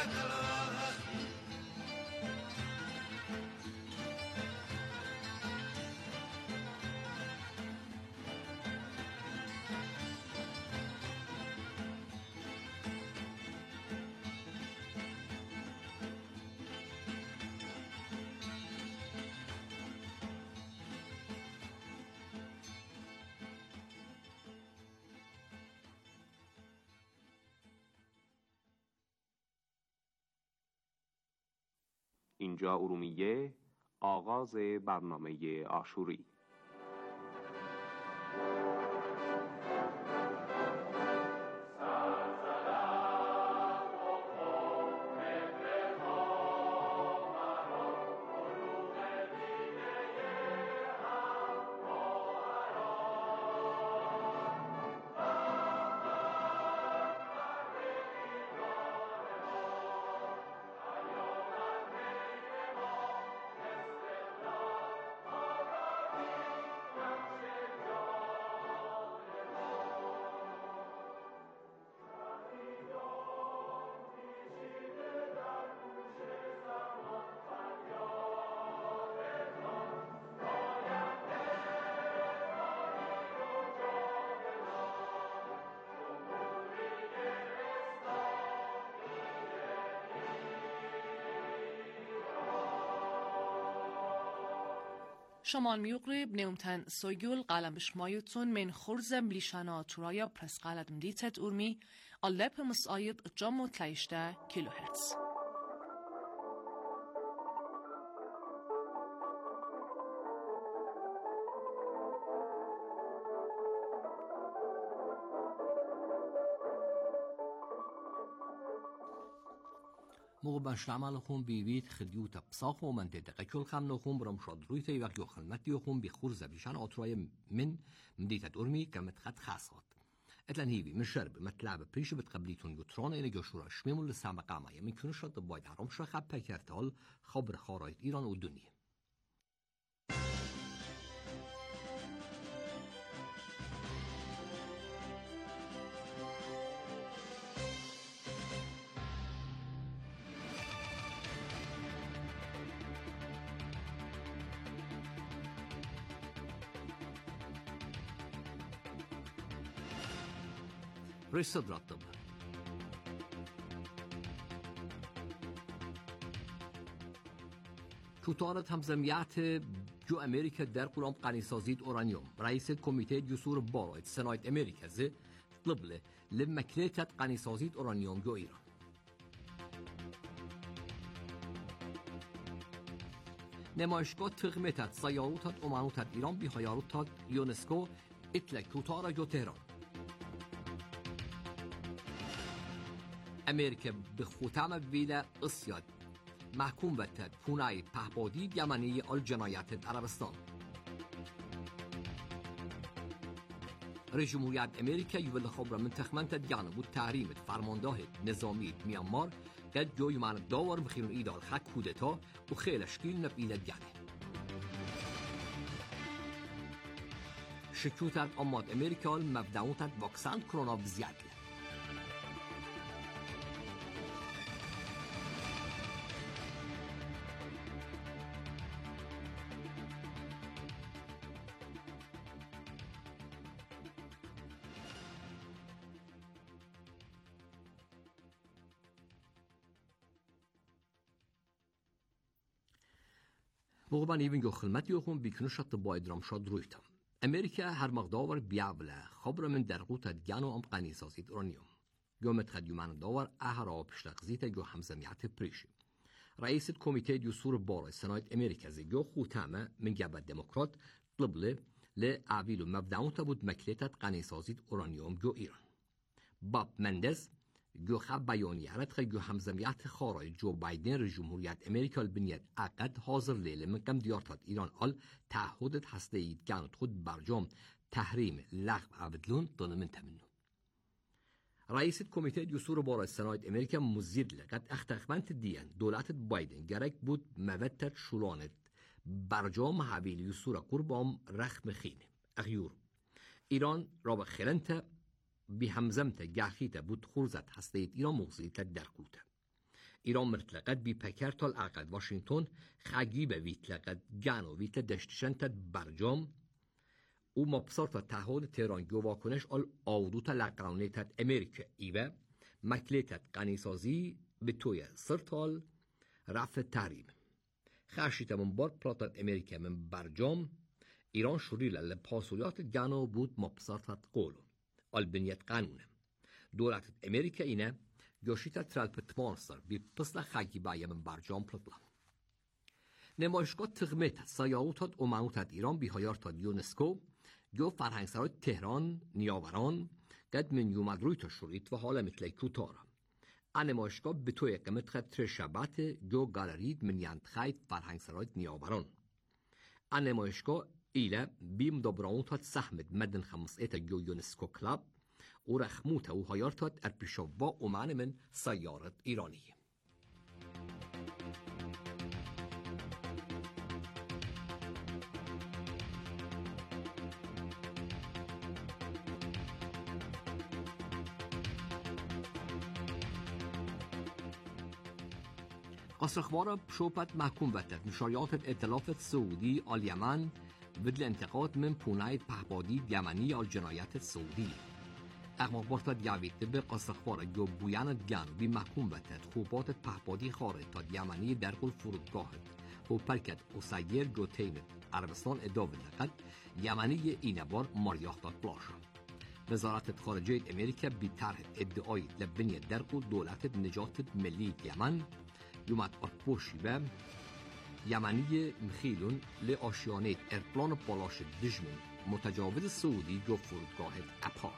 اینجا ارومیه، آغاز برنامه عاشوری. شمال ميقرب نومتن سويقول قالم بشمايوتون من خرزم لشانا ترايا برس قالد مديتت أرمي اللاب مسايد جامو تلايشتا كيلو هرتز. مغبن شعمال خون بیوید خدیوت بساخ و منطقه کل خم نخون برام شاد روی تی وقت خدمتی خون بخور زبیشان آترای من مدیت ارمی کمت خد خاصات. اتلان هیوی من شرب مطلب پریش بتقبلیتون یوتران این جشورش میمون لسام قامایه من کنه شاد باید هرام شخب پکرتال خبر خارایت ایران و دنیا. رئیس صدرات توتارت همزمیت جو امریکا در قرام قنیسازید اورانیوم رئیس کمیته جسور باراید سنایت امریکا زه طلب لمکلیتت قنیسازید اورانیوم جو ایران. نمایشگاه تقمیتت سیاروتت امانوتت ایران بیخیاروتت یونسکو اتلک توتارا جو تهران. امریکا به ختام ویلا اسیاد محکوم بتد پونای پهپادی یمنی الجنایات عربستان. رئیس جمهوریت امریکا یوبل خبر منتخمنت دیانه بود تحریم فرمانده نظامی میانمار قد جوی من داور بخیرون ایدال خک کودتا و خیلی شکیل نبیل دیانه. شکوتت آماد امریکا مبدعوتت واکسن کرونا بزیاده. موقعاً ایون جو خدمتی خون بیکنشت باید رام شد رویتم. امریکا هر مقدار بیابله خبر من در قوت دیانو ام قنی سازید اورانیوم. یوم تقدیمان داور اهرا پشتقزیت جو همزمیت پریش. رئیس کمیته جسور بارای سنایت امریکا زیگو خوتامه من جبهه دموکرات طلب لعویل مبدعون تبود مکلیتت قنی سازید اورانیوم جو ایران. باب مندز جو خب بیانیت خیلی همزمیت خارای جو بایدن رئیس جمهوریت امریکا البنیت عقد حاضر لیله من کم دیارتاد ایران آل تعهدت هسته اید گانت خود برجام تحریم لغو عبدلون طلمن تمنو. رئیس کمیته جسور بارای سنایت امریکا مزید لقد اختخمنت دیان دولت بایدن گرک بود موتت شلانت برجام حویل جسور قربام رخم خینه اغیور ایران را به خلنت بی همزمت گاخیت بود خورزت هستید ایران مغزیت در قوته. ایران مرتلقت بی پکر تال عقد واشنطن خگی به ویتلقت گانو ویت دشتشن تد برجام او مبصر تا تهود تهران گو واکنش آل آودو تا لقرانه تد امریکا ایوه مکلی تد قنیسازی به توی سرطال رفع تحریم خرشیت من بار پلاتت امریکا من برجام ایران شوریل لپاسولیات گانو بود مبصر تد قولو آل بنیت قانونه دولت امریکا اینه گوشیت ترالپت مانستر بی پسل خگی باید من برجام پلطلا نمایشگاه تغمیت سیاوتات و منوتت ایران بیهایار تا یونسکو گو فرهنگسرای تهران نیاوران قد من یومد روی تا شورید و حالا مثل کوتارا نمایشگاه به توی قمت خد تر شبت گو گالرید من ینتخید فرهنگسرای نیاوران نمایشگاه ایله بیم دبرانوتات سحمد مدن 5 گو یونسکو کلاب و رخموت و هایارتات ارپیشووا و معنی من سیارت ایرانی قصرخوار شوبت محکوم وتد نشریات ائتلاف سعودی آل یمن بدل انتقاد من پونایت پهبادی یمنی آل جنایت سعودی اقماق بارتاد یعوید به قصرخوار جو بویاند گانو بی محکوم وتد خوبات پهبادی خارد تاد یمنی در قل فرودگاهد و پرکت و سیر جو تیمت عربستان ادامه نقد یمنی اینبار ماریاختاد بلاشا وزارت خارجه امریکا بی طرح ادعای لبنی در قل دولت نجات ملی یمن یومد ارپوشی به یمنی مخیلون لآشیانه ارپلان بالاش دجمون متجاوز سعودی جو فرودگاه اپار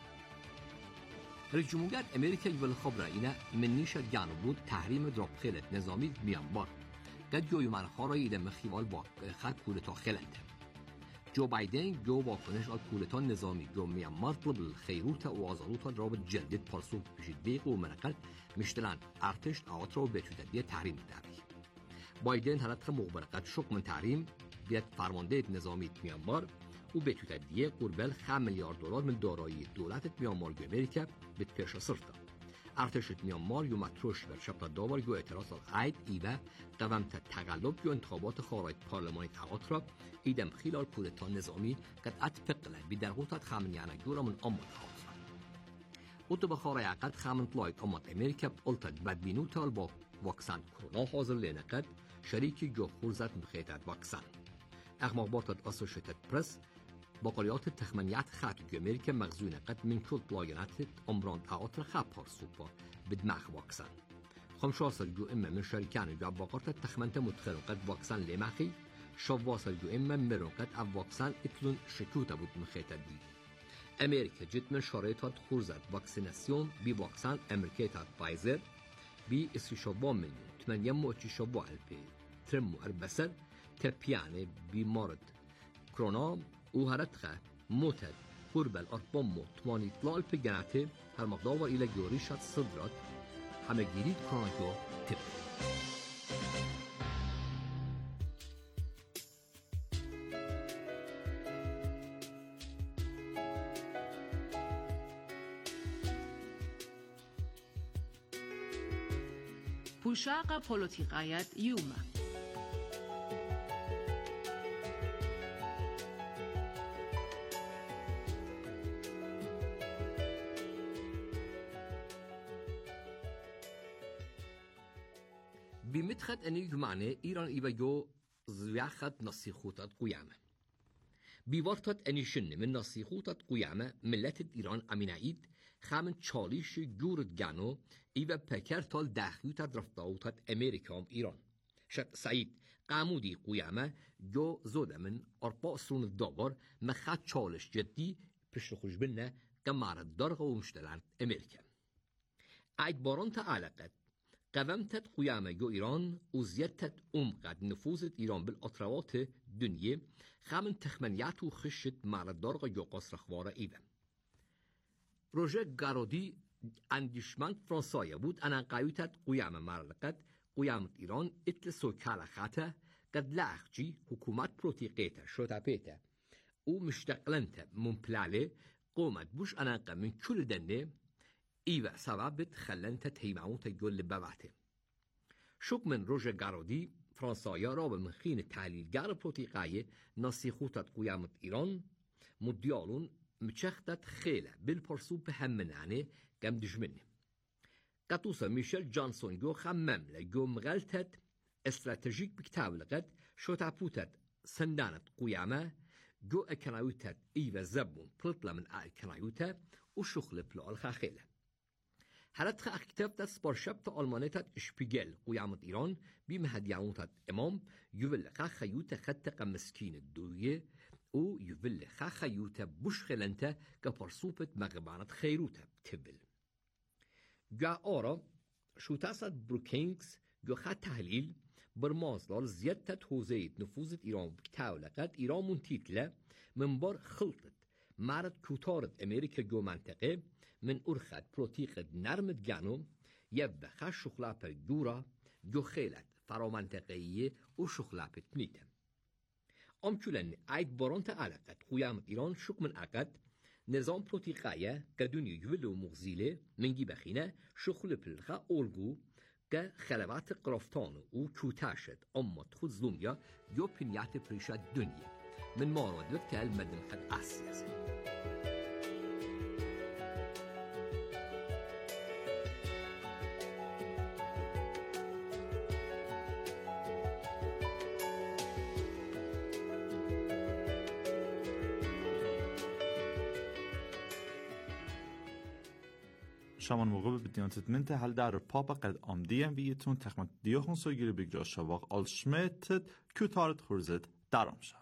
رئیس جمهور امریکا یول خبره اینه منیش گانو بود تحریم درابخیلت نظامی میانمار قد جو یومن خارای ایده مخیوال واقع کولتا خیلنده جو بایدن جو واکنش آل کولتا نظامی جو میانمار طلب خیروت و آزاروت را به جلدت پرسو بشید بیق و منقل مشتلان ارتش آوات را به توددیه تحریم داری بایدن هلت مغبرقت شک من تحریم بیاد فرمانده نظامی میانمار و به توددیه قربل 5 میلیارد دلار من دارایی دولت میانمار گو امریکا به پیش سرتا ارتش میانمار یو متروش بر شبت داور یو اعتراض عید ایوه قومت تقلب یو انتخابات خارج پارلمانی آوات را ایدم خلال کودتا نظامی قد اتفقله بی درغوتت خامنیانه جورا من امت خاصه او تو بخارای عقد خامن طلایت امت امریکا قلتت بدبینو تال با واکسن کرونا حاضر لینقد شریکی جو خورزت مخیطت واکسن اقماق بارتت اسوشیتد پرس باقالیات تخمینیت خاطر امریکا مغزونه قد من کل طلایانت امران آوات را خب پارسوپا بدماغ واکسن خمشاسر جو اما من شرکان جو باقارت تخمنت متخلون قد واکسن لیمخی شواسر جو اما مرون قد واکسن اتلون شکوتا بود مخیطت دی امریکا جد من شرایطات خورزت واکسیناسیون بی واکسن امریکا فایزر بی استشوا من 8 الپی ترمو اربسر ترپیانه بیمارد کرونا او هرتخه موتد قربل اربامو 8 الپی گناته هر مقدار الى جوريشات صدرات همه گیرید کروناکو تب پوشاق پولوتیقایت یومه بمدخد أني يمعنى إيران إيباجو زياخد نصيخوتات قيامة بيورتت أني شن من نصيخوتات قيامة ملت إيران أمينايد خامن چاليش جورد جانو إيبا بكرتال داخيوتات رفتاوتات أمريكا إيران شد سعيد قامودي قيامة جو زودا من أربع سرون الدابر مخات چالش جدي بشل خوش بلنا كمارد درغة ومشتلان أمريكا عيد باران تعالقت قومتت قيامة جو إيران وزيادتت قد نفوذ إيران بالأطروات دنيا خامن تخمنيات وخشت معرض درغة جو قصر خوارة إيبا روژه گارودی اندیشمند فرانسوی بود انا قایوتت قیام مرلقت قیامت ایران اتل سوکال خاطه قد لاخجی حکومت پروتیقیته شوتاپیته او مشتقلنته ممپلاله قومت بوش انا من كل دنه ایوه سببت خلنته تیمعوت جل ببعته شوك من روژر گارودی فرانسایا را به مخین تحلیلگر پروتیقای ناسی خوتت قیامت ایران مدیالون مچختت خیله بالپرسو به هم منعنه گم دجمنه. قطوسا میشل جانسون جو خمم لگو مغلتت استراتيجيك بكتاب لقد شو تعبوتت سندانت قيامة جو اكنايوتت ايوه زبون بلطلة من اكنايوتت وشغل بلو الخاخيلة هلتخ اكتبتت سبارشبت المانيتت اشبيجل قيامة ايران بمهديانوتت امام يوvel خاخيوتة خطق مسكين الدوية و يوvel خاخيوتة بشخلنته كبرسوبت مغبانت خيروتة بتبل جا آرا شو تاسد بروكينكس جو خط تحلیل برمازلال زیادت حوزه نفوذ ایران بکتاو لقد ایران منتیتله منبار خلطت معرض کوتارت امریکا جو منطقه من ارخد پروتیق نرمت گانو یب خش شخلاپ جورا جو خیلت فرامنطقهیه و شخلاپت نیتم امچولن اید بارانت علاقت قیامت ایران شک من عقد نظام پروتیقایه قدونی یولو مغزیله منگی بخینه شخل پلخه اولگو که خلوات قرافتان و کوتاشت اما تخود زلومیا یو پنیات پریشت دنیا من مارو دوت که المدن حد آسیازه شامان موقع بدیانتت منته هل در پاپا قد آمدیم بیتون تخمت دیوخون سوگیری بگرا شواق آل شمیتت کتارت خورزت درام شا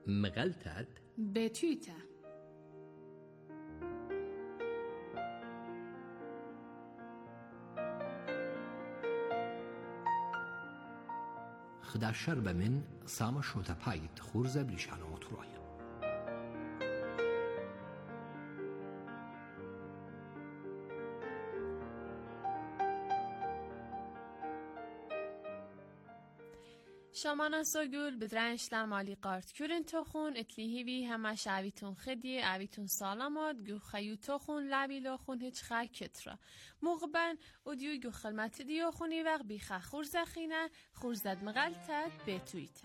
مغلتت بتویته خدا شرب من سام شوتا پایت خورز بلیشانا ترایا شمانا سوگول بدرنش لمالی قارت کورن توخون اتلیهیوی همه شعویتون خدی عویتون سالامات گو خیو توخون لبی لاخون هیچ خی کترا مغبن و دیو گو خلمت دیو خونی وقت بیخه خورزخینه خورزد مغلتت بتویت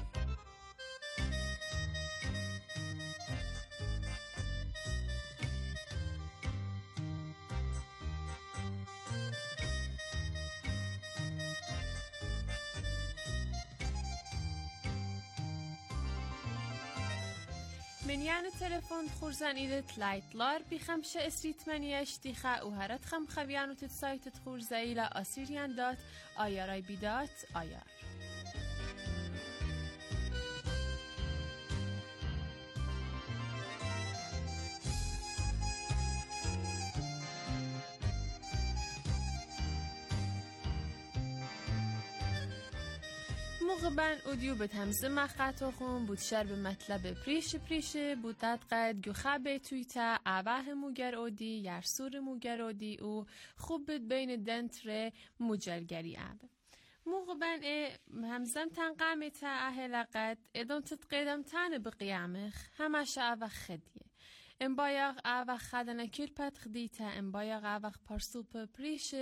من یعنی تلفن خورزن ایدت لایتلار بیخمشه استریتمنیش دیخه و هرت خم خویانو تت سایتت خورزه ایلا آسیریان دات آیارای بیدات آیار مغبن اودیو به تمزه مخطا خون بود شر به مطلب پریشه بودت قد گو خبه تویتا اوه موگر اودی یرسور موگر اودی و خوب بود بین دنتر موجرگری عبه مغبن همزم تن قامتا اهل قد ادام تتقیدم تن بقیامخ همش اوه خدیه ام بایاغ اوه خدنه کلپت خدیتا ام بایاغ اوه پرسوپ پریش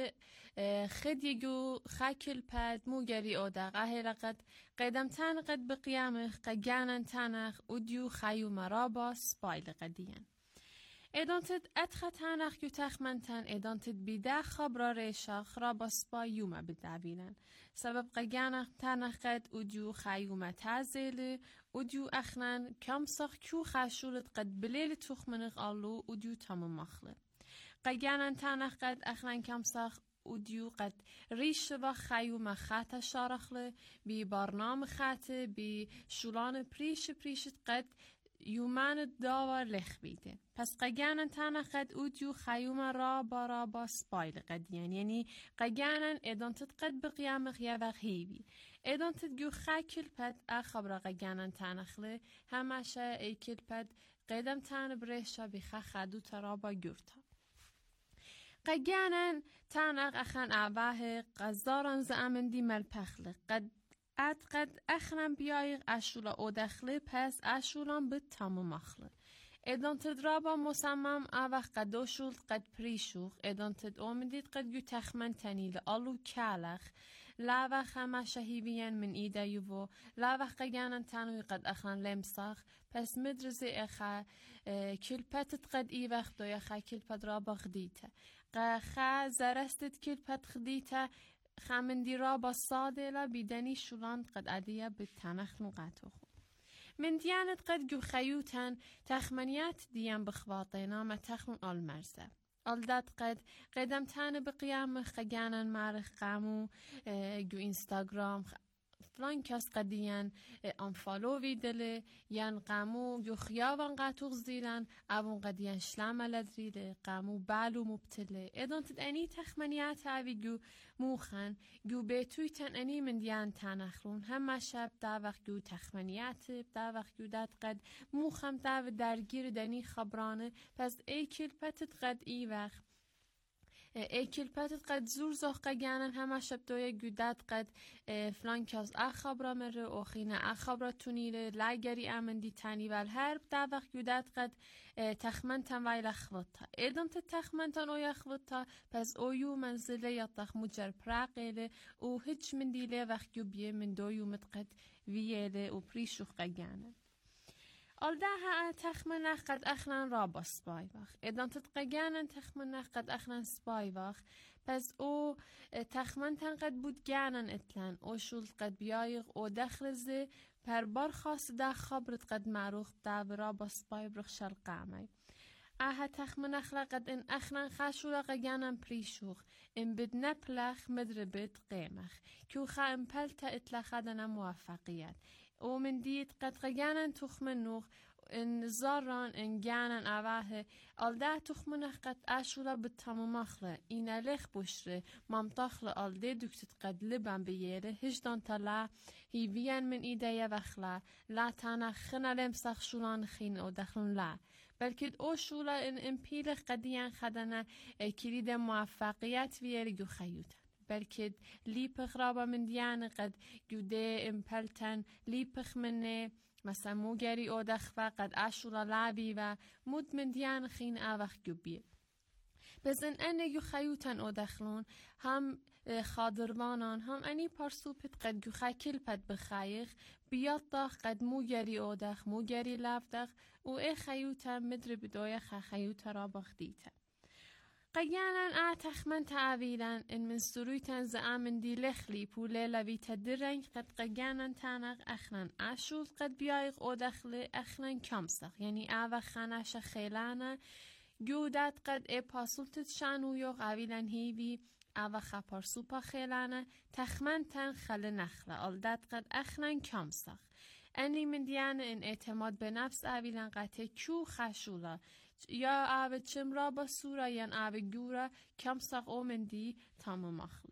خدیگو خاکل پد موگری اوداغ اهل قد قدم تن قد بقیامخ قگانن تنخ اودیو خیو مراباس بایل قدیان ادانتد ادخ تنخ یو تخمنتن ادانتد بیده خبرا ریشاخ راباس با یوم بدوینن سبب قگانخ تنخ قد اودیو خیوم تازیل اودیو اخنن کم ساخ کیو خشولت قد بلیل تخمنخ آلو اودیو تمام مخله قگانن تنخ قد اخنن کم ساخ اودیو قد ریش و خیوم خط شارخله بی برنامه خط بی شولان پریشت قد یومان داور لخ بیده پس قگانن تنه قد اودیو خیوم را با سپایل قدیان یعنی قگانن ادانتت قد بقیام خیا و خیوی ادانتت گو خاکل پد اخبر قگانن تنخله همشه ایکل پد قدم تنه برشا بخه خدو ترا با گورتا قگانن تنق اخن اوه قزاران زامندی ملپخله قد اخنم بیایق اشولا او دخله پس اشولان به تمام مخله ادان تدرابا مسمم اوه قد شولد قد پریشوخ ادان تد اومدید قد یو تخمن تنیل آلو کالخ لاوخ همه شهیوین من ایده یوو لاوخ قگانن تنوی قد اخن لمساخ پس مدرزی اخا کلپتت قد ای وقت دویا خا کلپت رابا خدیته قخا زرستت کلپت خدیته خمندی را با سادلا بیدنی شولاند قد عدیه به تنخ نقطه خود من دیانت قد گو خیوتن تخمنیات دیان بخواطینا ما تخمن آل مرزه آل داد قد قدم تانه بقیام خگانن مارخ قامو گو اینستاگرام فلان کس قدیان انفالو ویدله یان قامو گو خیابان قطوغ زیلن اوون قدیان شلام لدریله قامو بالو مبتله ادان تدانی تخمنیات هاوی گو موخن گو بیتوی تن انی من دیان تانخرون همه شب دا وقت گو تخمنیات دا وقت گو داد قد موخم دا درگیر دنی خبرانه پس ای کلپتت قد ای وقت ایکل پتت قد زور زخ قگانن همه شب دوی گودت قد فلان کاز اخبرا مره اوخینه اخبرا تونیره لگری امندی تنی ول هرب دا وقت گودت قد تخمن تن ویل اخوتا ادام تخمن تن اوی اخوتا پس اویو منزله یا تخ مجر پراقیله او هیچ من دیله وقت گو بیه من دویو متقد ویله و پریشوخ قگانن آل ده ها تخمنخ قد اخنان را با سپای وقت ادان تتقگانن تخمنخ قد اخنان سپای وقت پس او تخمن تن قد بود گانن اتلن او شولد قد بیایق او دخلزه پر بار خاص ده خبرت قد معروخ ده برا با سپای برخ شلقامه تخمن أخلقت إن أخنا خاشولا قجانا بريشوخ إن بدنا بلخ مدربت قيمخ كيو خا إمبلتا إتلاخدنا موافقيات ومن ديت قد قجانا تخمنوخ إن زاران إن جانا أواه ألده تخمنخ قد أشولا بالتمام أخلا إنا لخ بشره ممتخلا ألده دكتت قد لبن بيره هجدان تلا هيوين من إيديا وخلا لا تانا خنا لمسخ شولان خين أو دخلون لا بلکه او شولا ان امپیل قدیان خدنا کلید موفقیت ویری گو خیوتن بلکه لیپخ رابا من دیان قد گوده امپلتن لیپخ منه مثلا موگری او دخفه قد اشولا لعبی و مود من دیان خین اوخ گو بیر بزن انه گو خیوتن او دخلون هم خادروانان هم انی پارسوپت قد گو خیکل پد بخایخ بیاد داخ قد موگری او دخ موگری لفدخ و ای خیوتا مدر بدوی خیوتا را بخدیتا قیانا تخمن تعویلا ان من سرویتن زعامن دی لخلی پوله لویتا درنگ قد قیانا تانق اخنان اشول قد بیایق او دخل اخنان کمسخ یعنی اوه خانش خیلانا گودت قد ای پاسولتت شانو یوغ اویلا هیوی اوه خپار سوپا خیلانا تخمن تن خل نخله الدت قد اخنان کمسخ انی من دیانه این اعتماد به نفس اویلن قطع کیو خشولا یا او چم را با سورا یا او گورا کم ساق او من دی تمام اخله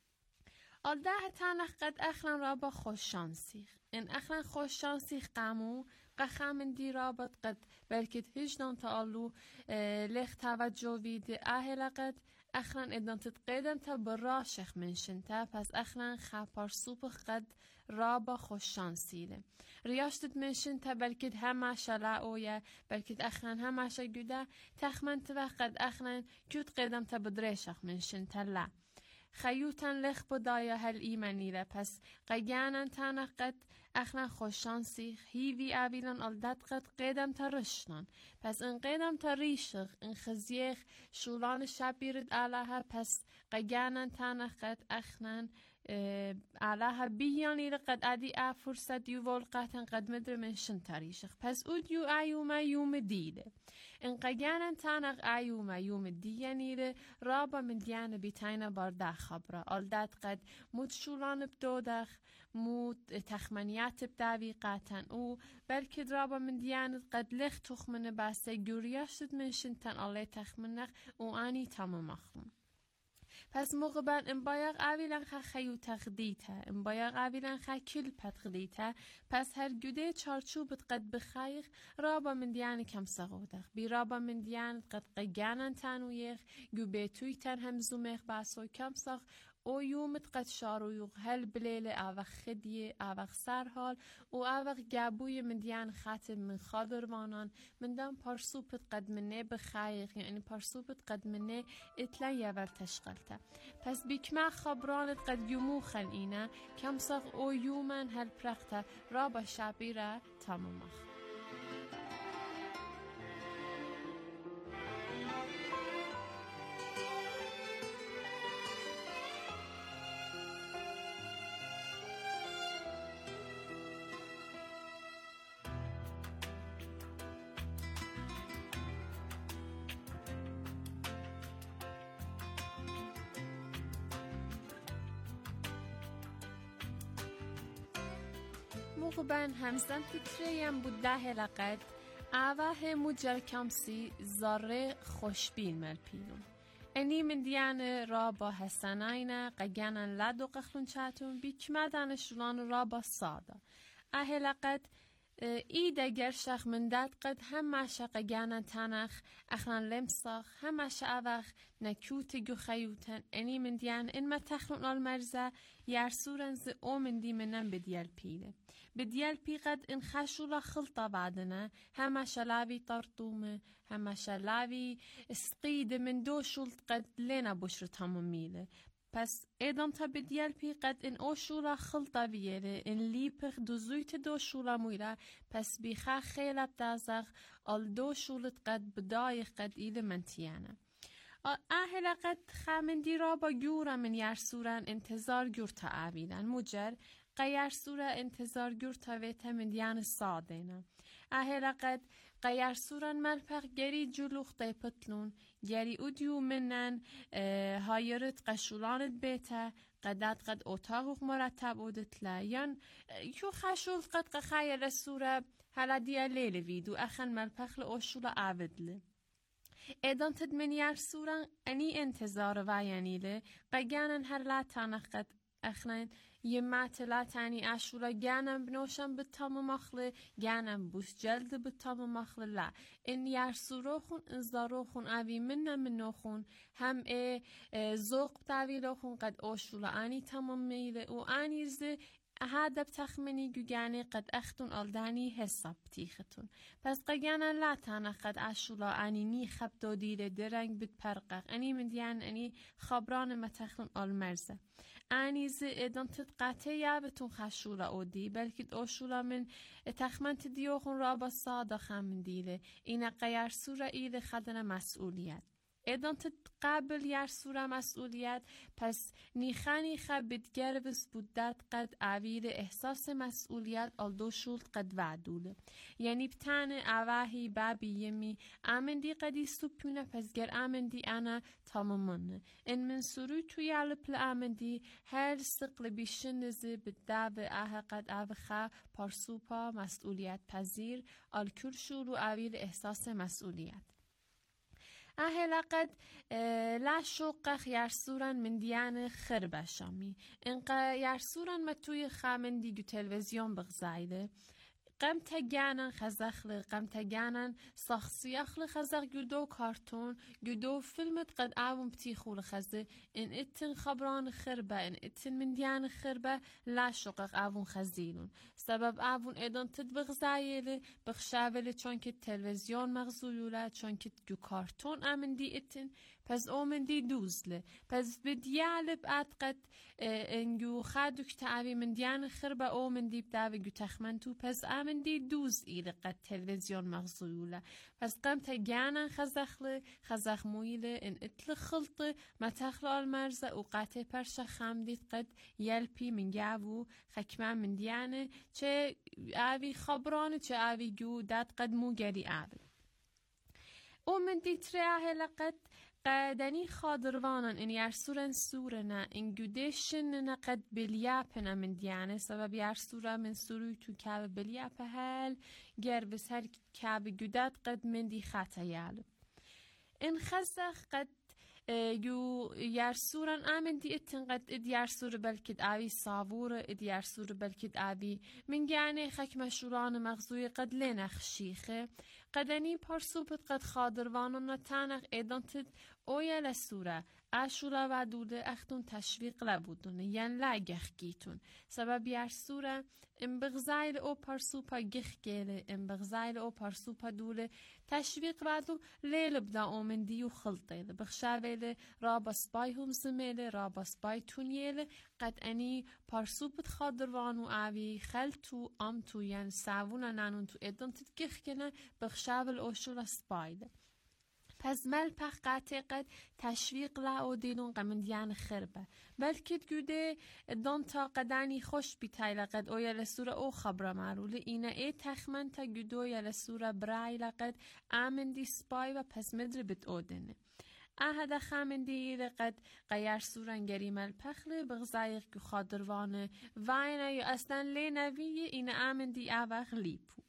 ده تنخ قد اخلن را با خوششانسیخ این اخلن خوششانسیخ قمو قخم من دی رابط قد بلکت هجدان تعالو لخ توجه وید اهل قد اخلن ادان تتقیدن تا براشخ منشن تا پس اخلن خپار سوپ قد رابا خوششانسیله ریاشتت منشن تا بلکت همه لعویه بلکت اخلن همه گوده تخمن تا قد اخلن کود قیدم تا بدرشخ منشن تا لا خیوتن لخ بدایا هل ایمانیله پس قیانن تانه قد اخلن خوششانسی هیوی اویلان الدت قد قیدم تا رشنان پس ان قیدم تا ریشخ ان خزیخ شولان شبیرد علاها پس قیانن تانه قد اخلن علاها بیانی قد ادی فرصت یو ولقاتن قد مدر منشن تاریشخ پس اود یو ایوم یوم دیده ان قیانن تانق ایوم یوم دیانیره رابا من دیان بیتین بارده خبره الدت قد مود شولان بدودخ مود تخمنیت بدوی قاتن او بلکه رابا من دیان قد لخ تخمن بسته گوریاشت منشن تن الله تخمنخ او آنی تمام اخلون پس مقبل ان بایق اویلن خیو تخدیته ان بایق اویلن کل پتخدیته پس هر گوده چارچوبت قد بخیخ رابا من دیان کم سقودخ بی رابا من دیان قد قیانن تنویخ گو بیتوی تن همزومخ باسوی کم سق او یومت قد شارویوغ هل بلیل اوخ خدیه اوخ سرحال و اوخ گابوی من دیان خاتم من خادروانان من دام پارسوبت قد منه بخیخ یعنی پارسوبت قد منه اتلا یول تشغلته پس بیکمه خبرانت قد یومو خلینه کم ساق او یومن هل پرخته رابا شبیره تمامخ مقبن همزن تتریم بود ده لقد اوه مجر کمسی زاره خوشبین ملپینون اینی من دیانه را با حسناینه قگانن لدو قخلون چاتون بیکمدن شلان را با ساده اه لقد ای دگر شخ من داد قد همه شقگانن تنخ اخلان لمساخ همه شعوخ نکوت گو خیوتن اینی من دیان این ما تخلون المرزه یارسورن ز او من دی منن بدیال پیله بدیال پی قد این خشولا خلطه بعدنا همه شلاوی طرطومه همه شلاوی اسقید من دو شلط قد لینا بشر تمامیله پس ادام تا بدیال پی قد این او شولا خلطه ویره این لیپخ دو زویت دو شولا مویره پس بیخه خیلب دازخ آل دو شولت قد بدایخ قد ایل منتیانه اهل قد خامندی را با گورا من یرسورن انتظار گور تا عبیدن مجر قیار سورا انتظار گر تاویت من دیان صادینا اهلا قد قیار سورا ملپق گری جلوخ دی پتلون گری اودیو منن هایرت قشولانت بیتا قد اتاق مرتب اودت لا یان یو خشول قد قخیر سورا هلا دیا لیل ویدو اخن ملپخل اوشولا عودله ایدان تدمن یار سوران انی انتظار و یعنیله قیانن هر لا تانقد اخنین یمات لا تانی اشولا گانم بنوشم به تام مخله گانم بوش جلد به تام مخله لا این یار سوروخون ازداروخون اوی من نوخون هم زوق تاویلوخون قد اوشولا آنی تمام میله و آنی زه هذا بتخمني جوجاني قد أختن ألداني حساب تيختون بس قجانا لا تانا قد عشولا أني ني خبتو ديله درنگ بتپرقق أني من ديان أني خبران ما تخلن المرزة أني زي إدان تتقاتي يابتون خشولا أودي بلكي أوشولا من تخمن تديوخون رابا صادقا من ديله إنا قيار سورة إيده خدنا مسؤوليات ایدان تقابل یار سورا مسئولیت پس نیخانی خبت گربس بودت قد عویر احساس مسئولیت آلدو شولد قد وعدوله یعنی بتانه اواهی بابی یمی آمندی قدی سپونه پس گر آمندی انا تمامانه این من سروی توی علپل آمندی هر سقل بیشنزه بدعو اه قد اوخا پارسوپا مسئولیت پذیر آلکر شولو عویر احساس مسئولیت اهلا قد لا شوق يرسورن من ديان خربة شامي انقا يرسورن ما توي خامن دي تلفزيون بغزايله قم تجانن خزخل قم تجانن صخصيخل خزخ جدو كرتون جدو فيلمت قد عاون بتيخول خزه ان اتن خبران خربة ان اتن من ديان خربة لا شقق عاون خزيلون سبب عاون ادان تدبغ زايله بخشاوله چون که تلویزیون مغزویوله چون که جو کارتون امن دی اتن پس اومن دی دوزله پس بدیالب اتقد انجو خادوك تعبي من ديان خربة اومن دی بداوه جو تخمنتو پس من دی دوز ایل قد تلویزیون مغزویوله پس قم تجانا خزخ مویله ان اتل خلطه ما تخل المرزه و قطع پرش خمدید قد یلپی من جاوو خکمه من دیانه چه آوی خبرانه چه آوی جو داد قد موگری آوی او من دی تریه لقد قدني خادروانن إن يرسورن سورنا إن جودشن قد بليابنا من ديانه سبب يرسورا من سوري تو كاب بليابه هل جربس هل كاب جودات قد من دي خطا يالب إن خزخ قد يو يرسورن آمن دي اتن قد اد يرسور بلكد آوي صابور اد يرسور بلكد آوي من جاني خك مشوران مغزوي قد لنخ شيخه قدني پارسوبت قد خادروانن تانق ادانتد اویا لسوره اشولا و دوده اختون تشویق لبودونه ین لگخ گیتون سبب یرسوره ام بغزایل او پارسوپا گخ گیله ام بغزایل او پارسوپا دوله تشویق ردو لیل بدا اومن دیو خلطیله بخشاویله راباس بای هم زمیله راباس بای تونیله قد انی پارسوبت خادروانو آوی خلطو امتو ین ساوونا نانون تو ادانتد گخ گیله بخشاول اوشولا سپایله پس ملپخ قطع قد تشویق لا دینون قمن دیان خربه بلکه گوده دان تا قدانی خوش بیتای لقد او یلسوره او خبره معروله اینه ای تخمن تا گودو یلسوره برای لقد آمن دی سپای و پس مدر بد اودنه اهدا خامن دی لقد قیار سورنگری ملپخله بغزایق که خادروانه واینه یا اصلا لی نویه اینه آمن دی اوغ لیپو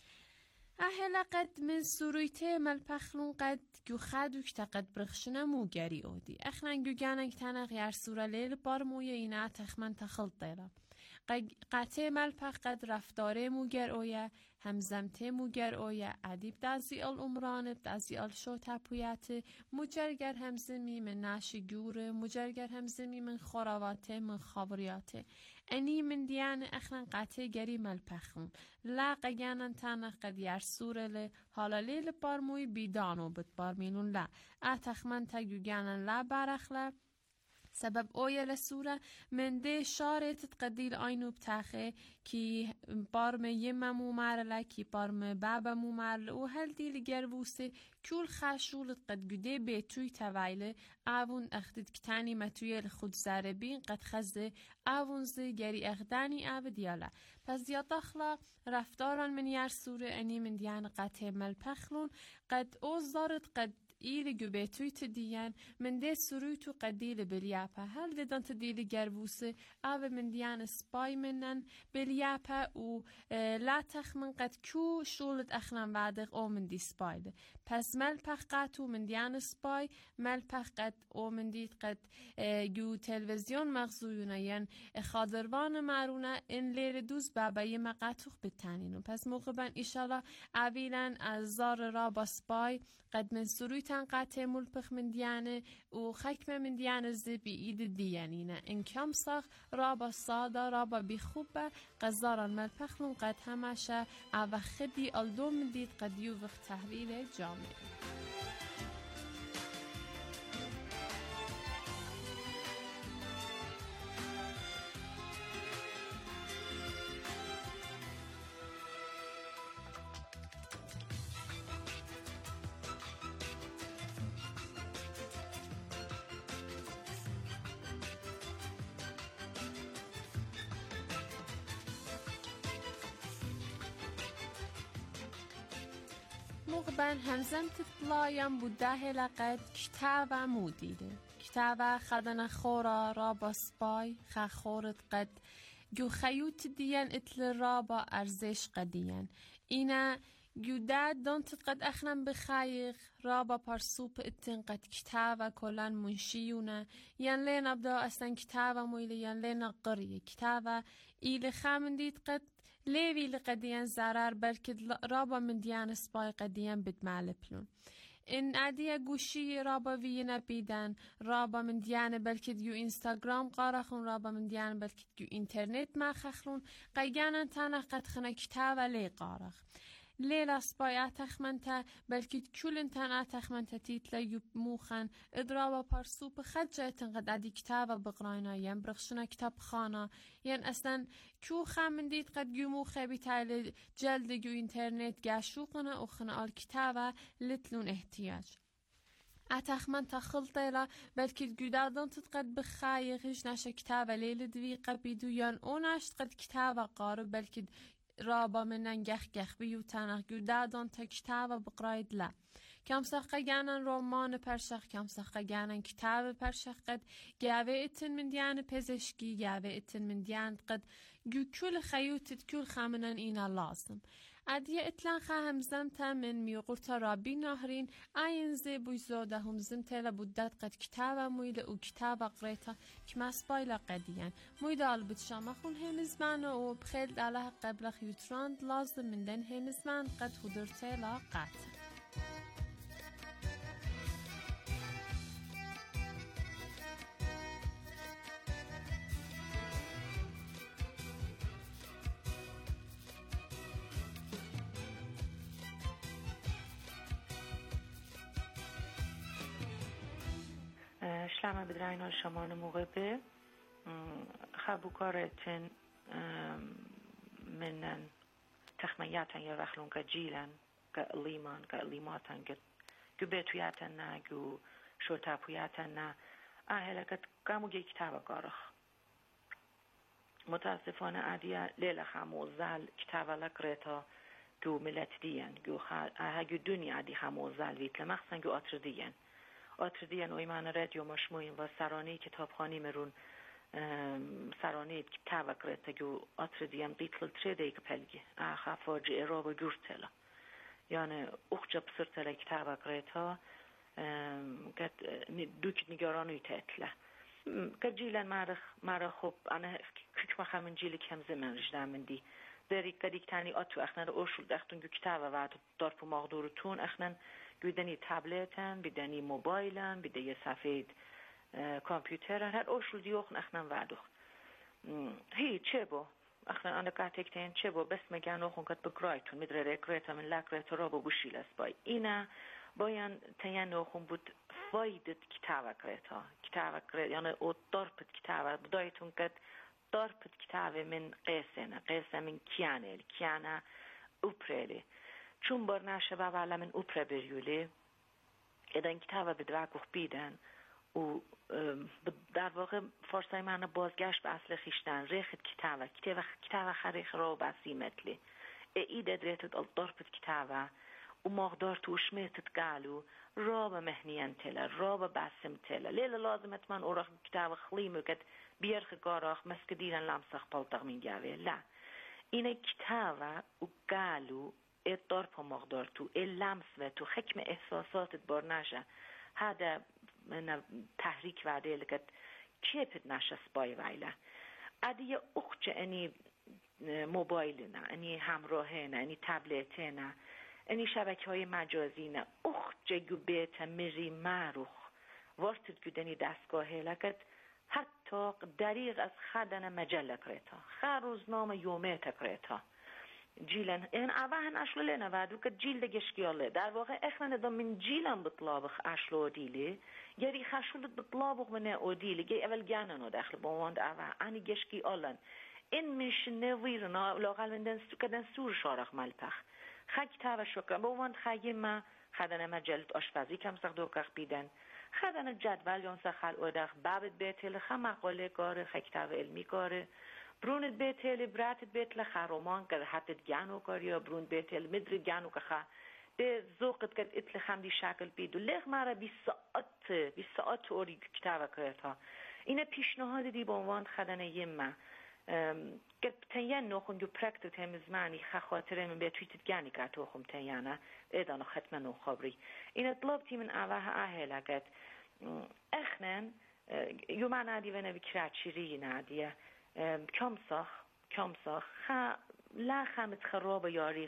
اهلا قد من سرويته ملپخلون قد جو خادوك تقد برخشنا موگری اودي اخنان جو گانك تنق يار سورة ليل بارموية اینا تخمن تخلطيلا قطع ملپخ قد رفتاره موگر اویا همزمته موگر اویا عدیب دازی الامرانه دازی الشو تپویت مجرگر همزمی من ناش گوره مجرگر همزمی من خوراواته من خابریاته انی من دیان اخنان قطع گری ملپخون لا قیانن تانق قد یر سوره لی حالا لیل بارموی بیدانو بد بارمینون لا اتخمن تگو گانن لا برخلا سبب اویل سوره من ده شارت تقديل اينو بتاخه كي بارم يما ممارله كي بارم بابا ممارله و هل دي لجربوسه كل خاشول قد جده بيتوي توايله آون اخدد كتاني متوية لخود زاربين قد خزه آون زي جري اخداني آب دياله پس ديا داخلا رفتاران من يار سوره اني من ديان قد همال پخلون قد اوزارت قد ایل گوبتوی تدیان من ده سروتو قدیل بلیاپا هل ده دان تدیل گروسه آب من دیان سپای منن بلیاپا و لا تخمن قد کو شولت اخنان وادق او من دی سپایده پس مل پخ قاتو من دیان سپای مل پخ قد او من دید قد گو تلویزیون مغزویونه ین خادروان مارونه این لیر دوز بابای مقاتوخ بتانینو پس موقع بان ایشالا اویلن از زار را با سپای قد من سرویت قطع ملپخ من دیانه و خکم من دیانه زبی اید دیانینه این کم ساخ رابا سادا رابا بی خوبه قزاران ملپخلون قد همشه او خدی الدو من دید قد یوفخ تحویل جامعه مغبن همزم تطلایم بوده لقد کتاب مودیده کتاب خدنا خورا رابا سپای خورت قد جو خیوت دیان اتل رابا ارزش قدیان اینا جو داد دانت قد اخنم بخایق رابا پرسوپ اتن قد کتاب کلان منشیونه یان لین ابدا اصلا کتاب مویله یان لین قریه کتاب ایل خامندید قد لیوی لقدیان زرار بلکه رابا من دیان سپای قدیان بدمال پلون این عادیه گوشی رابا وینا بیدن رابا من دیان بلکه دیو اینستاگرام قارخون رابا من دیان بلکه دیو اینترنت ما خخلون قیگانن تانا قد خنا کتاب لی قارخ لیلا سپای اتخمنتا بلکه کلن تن اتخمنتا تیتلا یوب موخن ادرابا پرسوپ خدجایتن قد عدی کتاب بقراینا یم برخشنا کتاب خانا ین اصلا کیو خامندید قد گو موخه بیتایل جلد گو اینترنت گاشوقنا اخنا آل کتابا لتلون احتیاج اتخمنتا خلطیلا بلکه گودادان تتقد بخایقش نشه کتابا لیل دوی قبیدو یان اوناشت قد کتابا قارب بلکه رابا منن گخ بیوتنه گودادان تا کتابا بقراید لا کم سخه گانن رومان پرشخ کم سخه گانن کتاب پرشخ قد گاوه اتن من دیان پزشکی گاوه اتن من دیان قد گو کل خیوتت کل خامنن اینا لازم عدیه اطلاق همزم تا من میوقرتا رابی نهرین این زی بویزوده همزم تیلا بودت قد کتاب مویل و کتاب قریتا کمس بایلا قدیان مویل آلبت شامخون همزمان و بخیل داله قبل خیوتراند لازم مندن همزمان قد خودر تیلا قطع شلما بدراینا شمان موقع به خبوکارتن منن تخمیاتن یا رخلون که جیلن که لیمان که لیماتن که بیتویاتن نه که شورتاپویاتن نه اهلا که گی کتاب کارخ متاسفانه عادیه لیل خموزال کتاب لکرتا که ملت دیان که دنیا دی خموزال ویت لمخصن که آتر دیان آتردیان و ایمان رادیو مشموین و سرانی کتابخانی مرون سرانی کتاب کرده که آتردیان قیتل تریده یک پلگی آخه فاجعه را با جورتلا یعنی اخجا بسرتلا کتاب کرده که دوک نگارانوی تتلا که جیلن مرا خوب انا کچ مخمن جیل کم زمن رجده من دی داری که دیگتانی آتو اخنان اوشول دختون که کتاب و دار پو مغدورتون اخنان بدنی تابلتن بدنی موبایلن بدنی صفحه کامپیوترن هر اوشول دیوخن اخنان وادوخ هی چه با اخنان آن کاتکتین چه با بس مگن اوخن کت بگرایتون میدره رکرتا من لکرتا را با بوشیل است بای اینا باین تین اوخن بود فایدت کتاب کرتا یعنی او دارپت کتاب بدایتون کد دارپت کتاب من قیسه من کیانه اوپرلی چون بار نشه و والا من اوپر بریولی ادن کتاب بدواکوخ بیدن و در واقع فارسی معنی بازگشت به اصل خیشتن ریخت کتاب خریخ را بسیمتلی ایده دريتت الضربت كتابة ومقدار توشميتت قالوا رابا مهنيان تلا رابا باسم تلا ليلة لازم اتمن اوراق كتابة خليمو كت بيرخ قاراخ مسكدينا لامسخ بالطغ من جاوه لا اینه كتابة وقالوا الضرب مقدار تو اللمس و تو حكم احساساتت برناشه هذا من تحريك وعده لكت كيبت ناشه سباي وعيله ادي اخچه اني موبایل نه انی همراهه نه انی تبلت نه انی شبکه‌های مجازی نه جگو بیت مری معروخ وارتد گدنی دستگاهه لکت حتی دریغ از خدن مجله کرتا روزنامه یومه تکرتا جیلن این اوهن اشلو لینه ودو که جیل دگشکیاله در واقع اخنه دا من جیلن بطلابخ اشلو دیلی گری خشولت بطلابخ منه او دیلی گی اول گاننو داخل بواند اوه انی گشکی آلن این میشه نویرنا لاقل من کدن سور شارخ ملپخ خا کتاب شکر بواند خاگی ما خدن مجلت آشپزی کم سخ دوکخ بیدن خدن جدول یون سخال اودخ بابت بیتل خا مقاله کاره خا کتاب علمی کاره برونت بیتل براتت بیتل خا رومان کر حتت گانو کاریا برون بیتل مدر گانو که به ذوقت کد اتل خمدی شکل بیدو لغ مرا 20 ساعت اوری کتاب کرتا اینه پیشنهاد دی بواند خدن یما که تنین نخون جو پرکت هم زمانی خاطره من بیتویت گانی که توخم تنینه ایدانو ختم نو خبری این اطلابتی من اوه اهلا کد اخنن یو من عادی و نبی کراتشیری نادیه کم ساخ لا خمت خراب یاری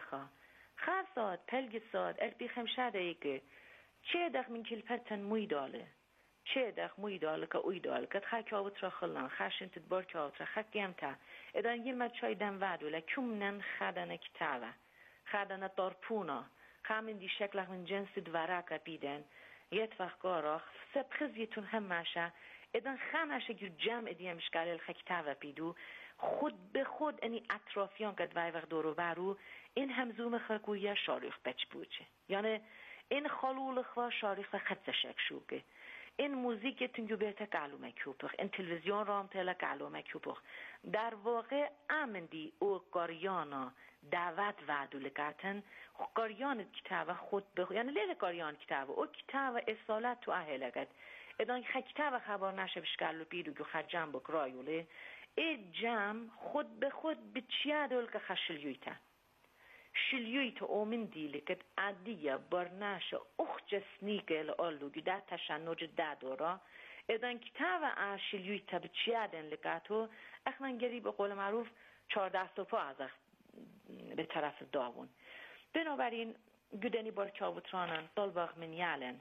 خاصات پلگ ساد اربی خمشاده ایگه چه دخ من کل پرتن موی داله چه دخ موی داله که اوی داله که خاک آوت را خلن خاشن تدبار که آوت را خاک گمتا ادان یه چای دن وادو لکمنن خدن کتابه خدن دارپونا خامن دی شکل من جنس دوراکا بیدن یت وقت گاراخ سبخزیتون هم ماشه ادان خانش جو جمع دیم شکال کتابه بیدو خود به خود انی اطرافیان که دوای وقت دورو برو این همزوم خاکویه شاریخ بچ بوچه یعنی این خالول خوا شاریخ و خدس شکشوگه این موزیک تنجو بیته کلومه کیوپخ این تلویزیون رام تله کلومه کیوپخ در واقع امندی او قاریانا دعوت وعدو لکاتن قاریان کتابه خود به یعنی لیل قاریان کتابه او کتابه اصالت تو اهلگت ادان کتابه خبر نشه بشکلو بیدو گو خجم بک رایوله ای جم خود به خود بچیا دول که خشلیویتا شلیویتا اومن دیلی که عدیه برناشه اخج سنیگل آلو گده تشنج دادورا ادان کتاب شلیویتا بچیا دن لکاتو اخنان گری به قول معروف 14 پا از به طرف داون بنابراین گدنی بار کاوترانن طالباق من یالن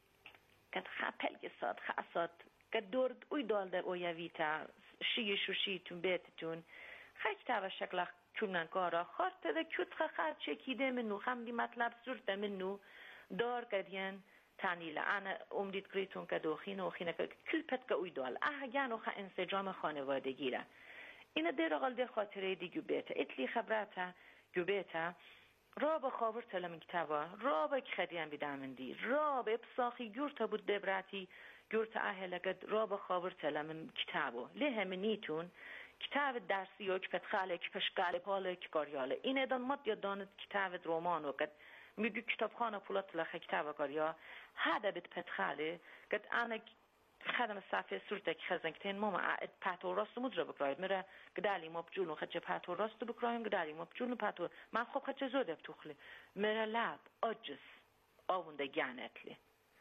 که خپلگ ساد خاصات که دورد اوی دالده اویویتا شیتون بیتتون خیلی کتاب شکل کنن کارا خارت ده کت خار چکیده منو خمدی مطلب سرت منو دار کدین تانیله انا امدید کریتون که دوخین و خینه که کل پت که اوی دال گانو خا انسجام خانوادگی را اینه در اقل ده خاطره دی گوبیتا اتلی خبراتا گوبیتا رابا خاور تلم کتابا رابا که خدیم بیدامندی رابا ابساخی گورتا بود دبراتی گورتا اهلگد رابا خاور تلم کتابو لیه منیتون کتاب درسی و که پتخاله که پشکاله پاله که کاریاله این ادان مد یاداند کتاب رومانو که میگو کتابخانه پولات لخه کتاب کاریا هده بید پتخاله که انا خدم صفحه صورته که خزن کتین ماما پتو راستو مدر بکراید میره گدالی ما بجولو خدچه پتو راستو بکرایم گدالی ما بجولو پتو من خوب خدچه زوده بتوخلی میره لب آجز آونده گانتلی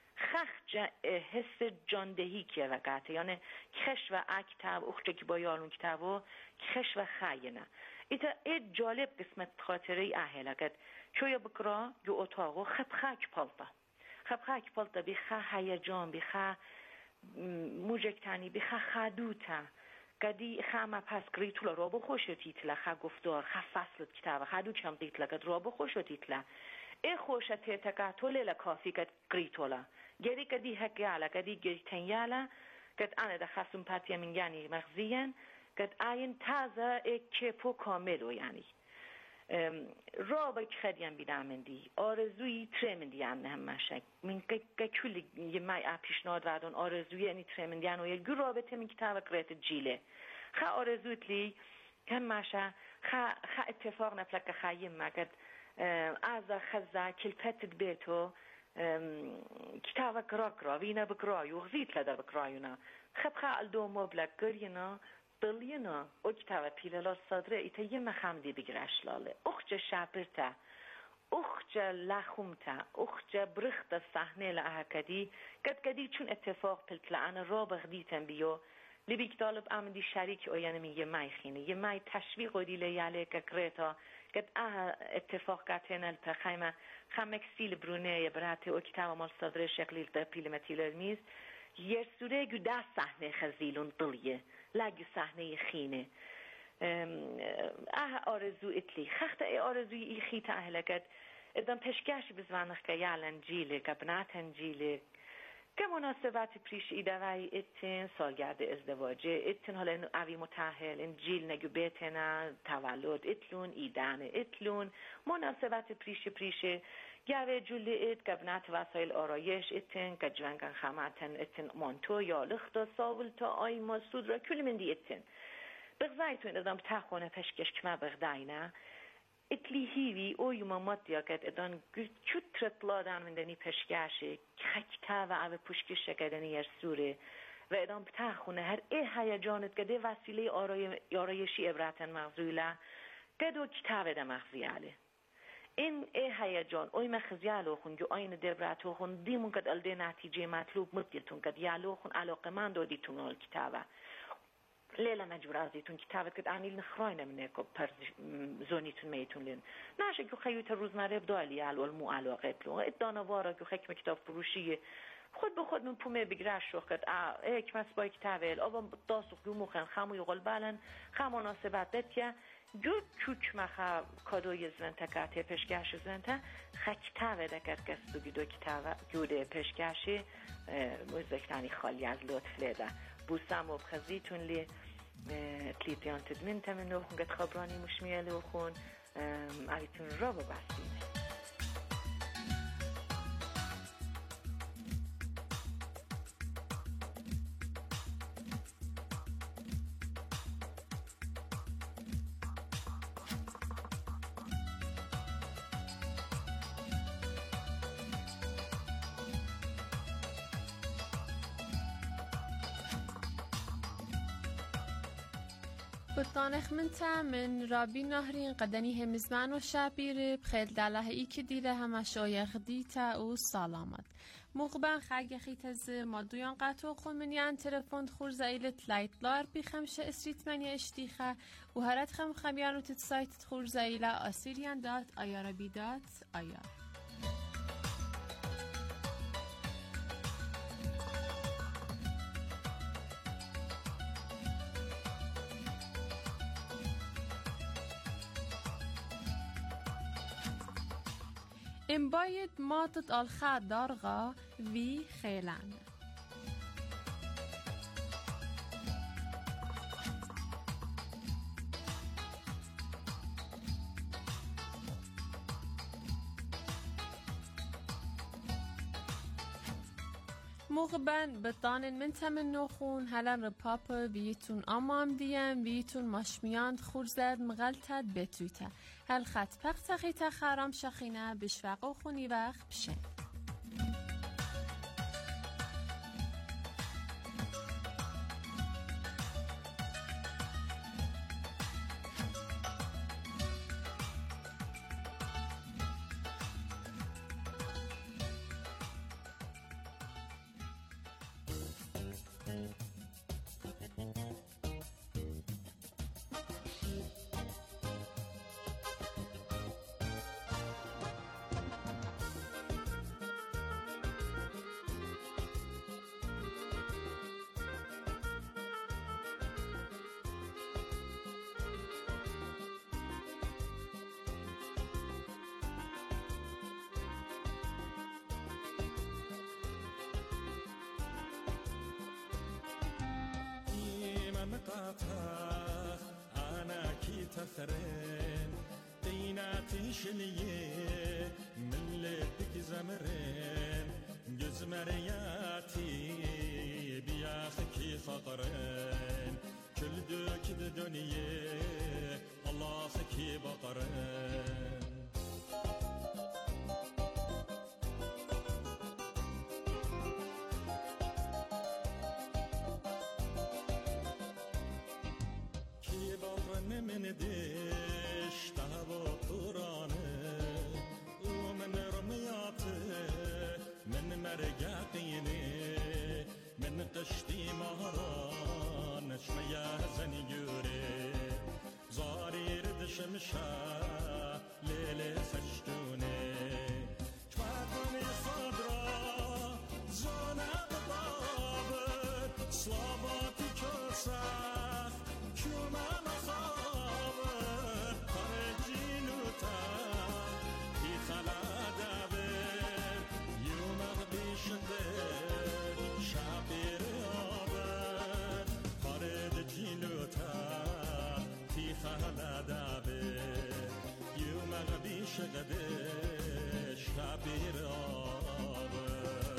خخ حس جاندهی که وقته یعنی خش و اکتاب اخچه که با یالون کتابو خش و خیینه ایتا جالب قسمت خاطره اهلکت چویا بکرا جو اتاقو خب خاک پالتا بیخه هیجان بیخه موجکتانی بیخه خدوتا کدی خامه پس گریتولا رابو خوشو تیتلا خا گفتار خا فصلت کتابه خدو چم تیتلا کد رابو خوشو تیتلا خوشته تکاتوله لکافی کد قریتولا گری کدی هکیالا کدی گیتنیالا کد آن دخسم پاتیا من یعنی مغزیان کد آین تازه چپو کاملو یعنی رابط خدیم بیدامندی آرزوی ترمندی هم نه ماشک من کلی یه مای پیشنهاد دادن آرزوی یعنی ترمندی آنو یه جو رابطه من کتاب قرأت جیله خا آرزوت لی کم ماشا خا اتفاق نفلک خایم مگد از خزا کلپت بیتو کتاب قرأ وینا بقرأ وغزیت لدا بقرأینا خب خا الدو مبلغ گرینا دلینا او کتاب پیلال صدره ایتا یه مخمدی بگرش لاله اخجا شابرتا اخجا لخومتا اخجا برخت صحنه لعهکدی کدی چون اتفاق پلپلعان را بغدیتن بیو لبیک طالب آمدی شریک او یعنی یه مای خینه یه مای تشویق و دیله یاله که کرتا کد اتفاق کاتن الپخیمه خمکسیل برونه یه براته او کتاب مال صدره شکلیل تا پیلمتیل المیز یه سوره گو ده صحنه خزیلون دلیه لاگو صحنه خینه آرزو اتلی خخت آرزوی ای خیت اهلکت ادام پشکشی بزوانخ که یعلن جیله که بناتن جیله که مناسبت پریش ایدوای اتن سالگرد ازدواجه اتن حالا اینو اوی متاهل این جیل نگو بیتنا تولد اتلون ایدان اتلون مناسبت پریش گوه جولی ات گبنات وسایل آرایش اتن که جوانگان خامتن اتن مانتو یا لخت ساول تا آی مسود را کلی من دی اتن بغزایتون ادام تاخونه پشکش کما بغداینا اتلی هیوی او یوم مادیا کد ادان چوترت لادان من دنی پشکشه کتا و او پشکش کدنی یر سوره و ادام تاخونه هر هیجانت کده وسیله آرایشی ابراتن مغزویلا کدو کتاب ده مغزیاله این هیجان اوی مخزیالو خون جو آین دبراتو خون دیمون کد الده نتیجه مطلوب مدیتون کد یالو خون علاقه من دو دیتون ال کتابه لیلا مجبور ازیتون کتابه کد آنیل نخراینه منه که پر زونیتون میتون لین ناشه که خیوت روزمره بدالی الوال مو علاقه بلو ادانوارا که حکم کتاب فروشیه خود به خود من پومه بگرش شو کد ایک مس با کتابه آبا داسو گمو خن خمو یقل بالن خمو ناسبت دتیا جو چوچ مخا کادوی زنتا کاته پشگاش زنتا خکتاوه دکر کس دو کتاوه جوده پشگاشی موزکتانی خالی از لطف لیده بوسام و بخزیتون لی تلیتیان تدمین تمنو خون گت خبرانی مشمیل و خون اویتون را ببستیم بطانخ من رابی نهرین قدنی همزمان و شابیر بخیل داله ای که دیره همه شایخ دیتا و سلامت مقبن خاگه خیتز مادویان قطو خمینیان تلفن خورز ایلت لایت لار بی خمشه اسریت منی اشتیخه و هرات خمیان و تت سایت خورز ایلا آسیریان دات آیاربی دات آیار ام باید ماتت الخاد دارغا وی خیلان مغبن بطانن من تمن نخون هلن رپاپا ویتون آمام دیم ویتون ماشمیاند خورزد مغلطد بتویته هل خط پخت خیته خرام شخینه بشوق خونی وقت بشه قطع أنا كي تثرين قيناتي شليه من لبك زمرين جزمرياتي بياخكي فقرين كل دوك الدنيا الله خكي بقرين من دش تهوى طورانه ومن رمياته من مرقاقينه من قشتي مهران شميا زنيوري زاري رد شمشا ليلة خشتوني تفاقني صدرا زونا ببابت صلاباتي كساخ كمان شغده شبیر آبه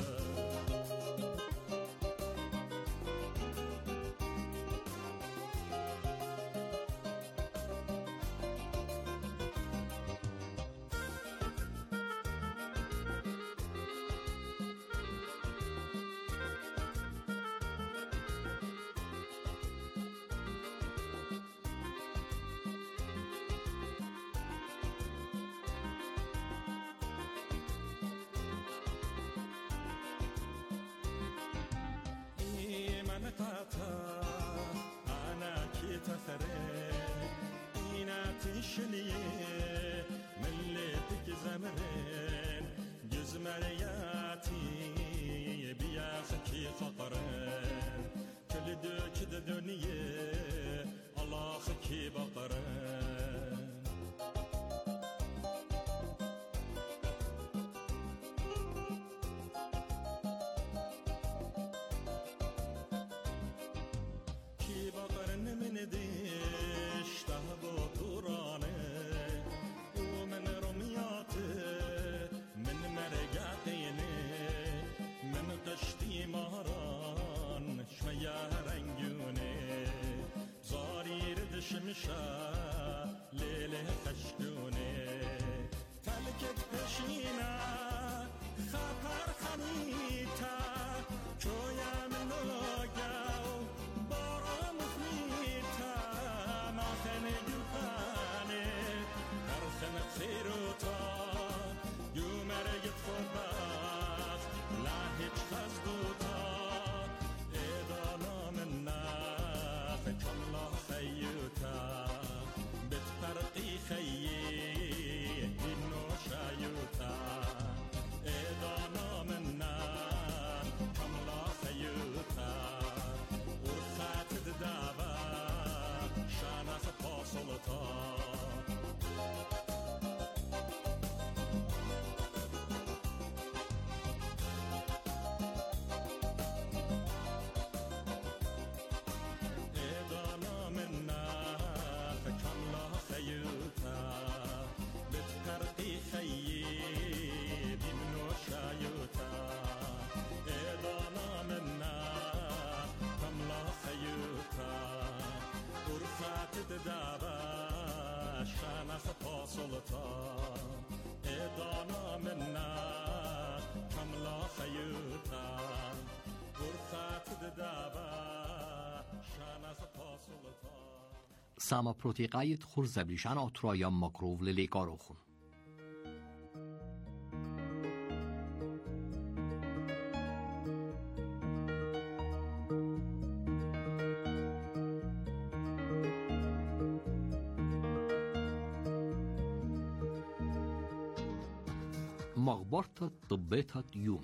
أنا كي تثرين إيناتي شليه من ليتك زمرين جزمرياتي بياخكي فقرين كل دوك الدنيا الله خكي بقرين شمشا ليلة خشتوني تلكت بشينا خطر خنيتا شويا من لوجاو بارا مفنيتا ما خني جلفاني هرخن خيروتا يوم رجت فباخ لا هيج خزدوتا إدانا منا فكم الله خيوتا بتفرقي خيي إنو شايوتا إدانا منا كم الله خيوتا ورخات الدابا شانا خطاصلتا شانا خطاصلتا إدانا منا كملا خيوتا ورخات ددابا شانا خطاصلتا Sama proteqayet khurzablishana oturaya makrovle legarokhun. مغبرة طبيتها يوم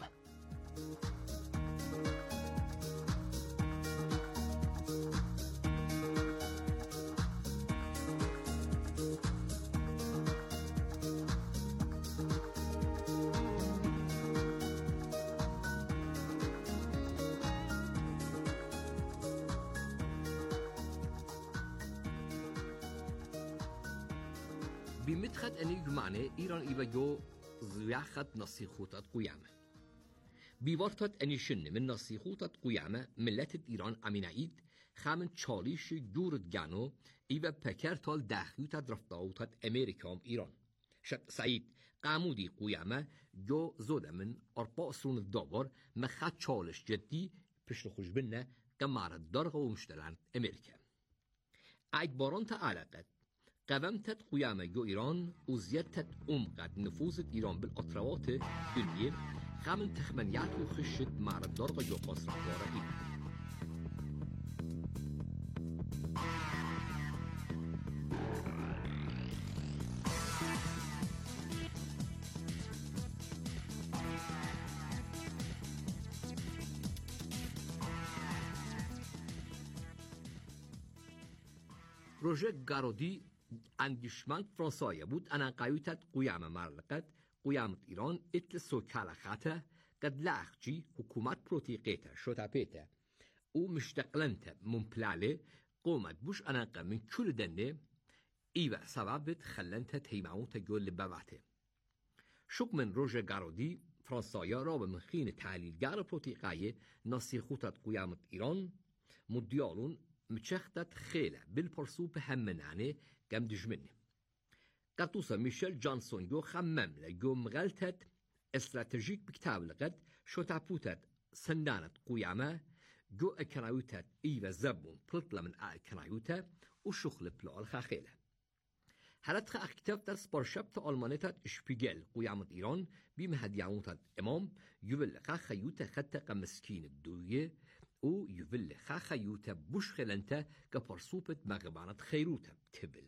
بمدخد أني جمعنى إيران إيبا جو زياخد نصيخوتات قيامة بيوارتت أني شن من نصيخوتات قيامة ملت إيران أمينعيد خامن چاليش جورد جانو إيبا بكرتال داخيوتات رفتاوتات أمريكا إيران شد سعيد قامودي قيامة جو زوده من أربع سرون الدابر مخد چالش جدي پشت خوش بنا كمارد درغ ومشتلان أمريكا عيد باران تعالقت قوامتت قيامة جو إيران وزيادتت قد نفوذ إيران بالأطروات دنيا خامن تخمنيات وخشت معرض درغ جو قصر عبارة روژه گارودی اندیشمند فرانسوی بود انا قایوتت قیام مرلقت قیامت ایران اتل سوکال خاطه قد لاخجی حکومت پروتیقیتا شوتاپیتا او مشتقلنت ممپلاله قومت بوش انا من كل دنه ایوه سببت خلنت تیمعوت جول بواته شک من روژه گارودی فرانسوی را به مخین تحلیلگر پروتیقای نصیخوتت قیامت ایران مدیالون متشختت خيلة بالبرسوب همنانه قم دجمنه قطوسة ميشيل جانسون جو خمم لجو مغلتت استراتيجيك بكتاب لقد شو تعبوتت سندانت قيامة جو اكنايوتت ايوة زبون بلطلة من اكنايوتة وشخل بلو الخاخيلة هلتخ اكتبت سبارشبت ألمانيتت اشبيجل قيامة إيران بمهديعونتت امام يولقا خيوتة خطة مسكين الدوية او يفل خاخيوتا بوشخلنتا كبرسوبت مغبانت خيروتا تبل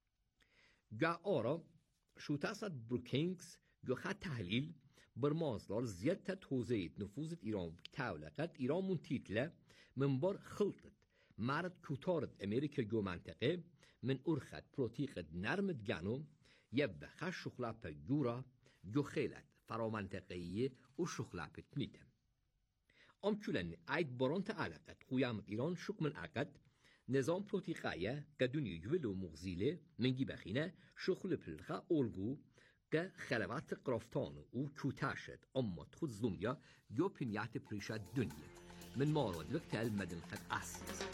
جا آرا شو تاسد بروكينكس جو خد تحليل برمازلار زيادة توزيت نفوذ إيران بكتاولقت إيران منتيتلة من بار خلطت معرض كوتارت أمريكا جو منطقة من أرخت بروتيقت نرمت جانو يبه خش شخلابة جورا جو خيلت فرامنطقية و شخلابة نيتم امچولن عید باران تعلقت قیامت ایران شک من عقد نظام پروتیقایه که دنیا یولو مغزیله منگی بخینه شخل پلخه اولگو که خلوات قرافتان و کوتاشت اما خود زلمیا یو پنیات پریشت دنیا من مارد وقت المدن خد اسیز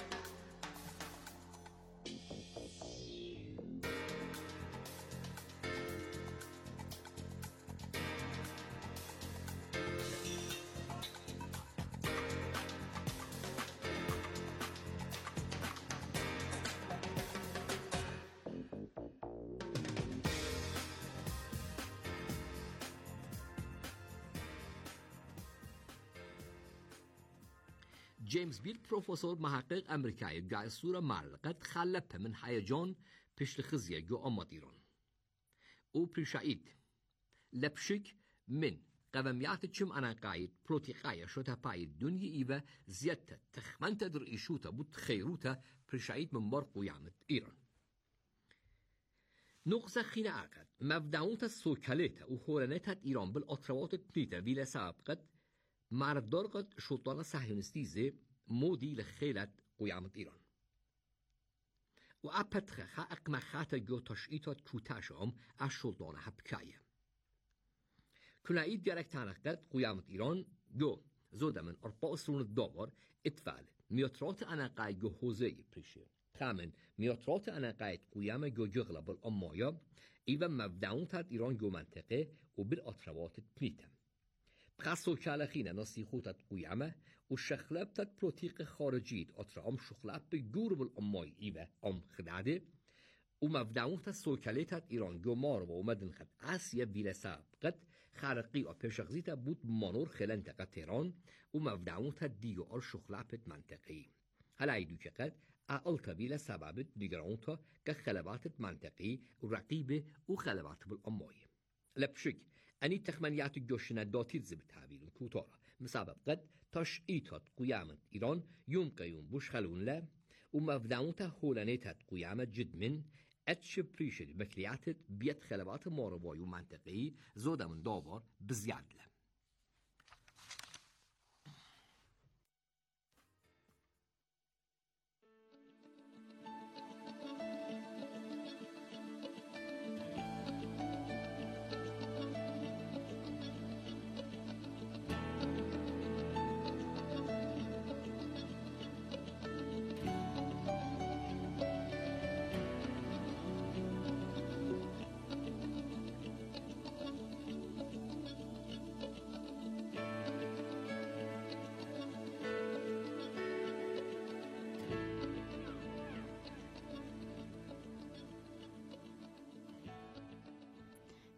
جيمس بيل بروفيسور محقق أمريكي جاي صورة معلقت خلبها من هيجان بيش الخزية جو أمات إيران او بريشايد لبشك من قواميات تشم أنا قايد بروتيقايا شوتا باي الدنيا إيوة زيادة تخمنت در إيشوتا بود خيروتا بريشايد من بار قيامة إيران نقصة خينة عقد مبدعونتا سوكاليتا وخورنتا إيران بالأطروات التنيتا بلا سابقت معرض قد شلطان صهيونستيزي مودي لخيلة قيامة إيران وأبتخ أقمخات جو تشئيتات كوتاشهم الشلطان هبكاية كنايد جارك تانقد قيامة إيران جو زودا من أربع سرون الدابر اتفال ميوترات أناقاي جو هوزي بريشي خامن ميوترات أناقاي قيامة جو جغلب الأمايا إيوه مبدعون تاد إيران جو منطقة وبالأطروات التنيتم بخصو كالخينة نصيخوتت قيامة وشخلبتت بروتيق خارجيت أطرام شخلب بجور بالأماي إيوه أم خداده ومبدعونت سوكاليتت إيران جو مارو ومدن خد آسيا بيلا سابقت خارقي وبيشغزيتا بود مانور خلنتقى تيران ومبدعونت ديو أر شخلبت منطقي هل عيدو كقد أقلت بيلا سببت نيجرونتا كخلبات منطقي ورقيبة وخلبات بالأماي لبشك أني تخمنيات جوشنا داتيد بالتعبير كوتارا مسبب قد تشئيتات قيامة إيران يوم قيوم بوش خلون لا ومفدعونتا هولانيتات قيامة جد من اتش بريشد بكلياتت بيت خلبات مارواي ومنطقي زودا من داور بزياد له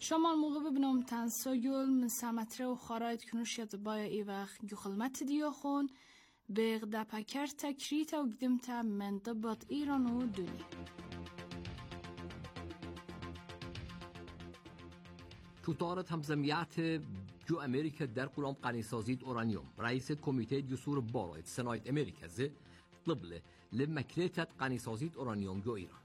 شما الموقع ببینم تنسایل من سمتره و خارایت کنوشیت بای ای وقت گخلمت دیاخون به دپکر تکریت و گدمت منطبط ایران و دنیا. کوتارت همزمیت جو امریکا در قلم قنیسازید اورانیوم رئیس کمیته دیوسور باراید سنایت امریکا زه طبله لمکریتت قنیسازید اورانیوم جو ایران.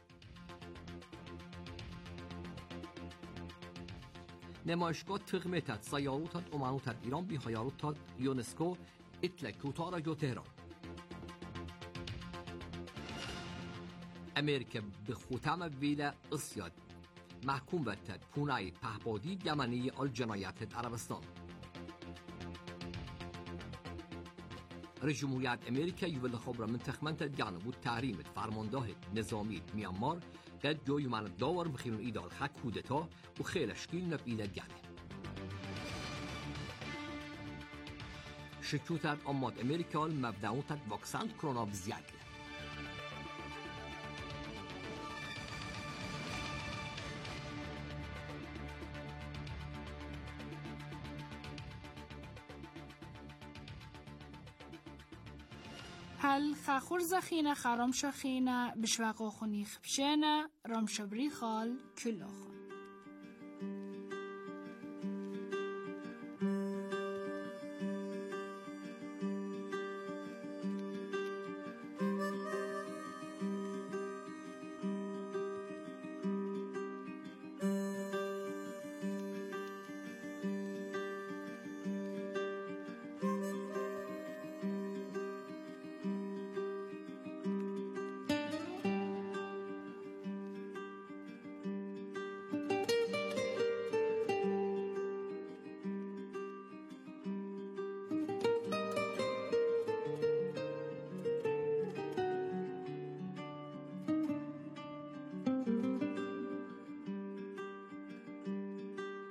نمایشگاه تقمیتت سیاروتت امانوتت ایران بی خیاروتت یونسکو اتلک کوتارا جو تهران. امریکا به ختام ویلا اسیاد محکوم بتد پونای پهبادی یمنی الجنایات عربستان. رئیس جمهوریت امریکا یوول خبر منتخمنت جانب تحریم فرمانده نظامی میانمار قد جو یمن داور بخیرون ایدال خک کودتا و خیلی شکیل نبیده گنه. شکوتت آماد امریکا مبدعوتت واکسن کرونا بزیاد. هل خاخور زخینه خرام شخینه بشوقو خونی خبشینه رام شبری خال کلو خون.